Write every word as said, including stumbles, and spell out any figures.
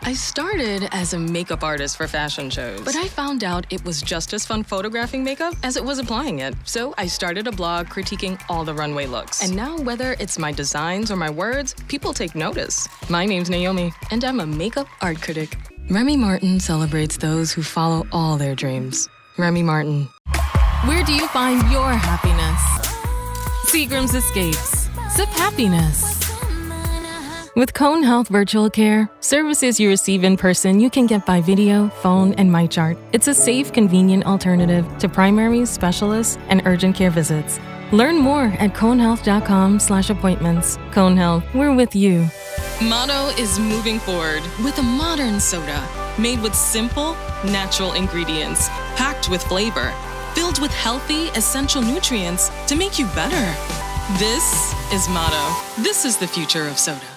I started as a makeup artist for fashion shows, but I found out it was just as fun photographing makeup as it was applying it. So I started a blog critiquing all the runway looks. And now whether it's my designs or my words, people take notice. My name's Naomi, and I'm a makeup art critic. Remy Martin celebrates those who follow all their dreams. Remy Martin. Where do you find your happiness? Seagram's Escapes. Sip happiness. With Cone Health Virtual Care, services you receive in person you can get by video, phone, and MyChart. It's a safe, convenient alternative to primary, specialists, and urgent care visits. Learn more at conehealth.com slash appointments. Cone Health, we're with you. Motto is moving forward with a modern soda made with simple, natural ingredients, packed with flavor, filled with healthy, essential nutrients to make you better. This is Motto. This is the future of soda.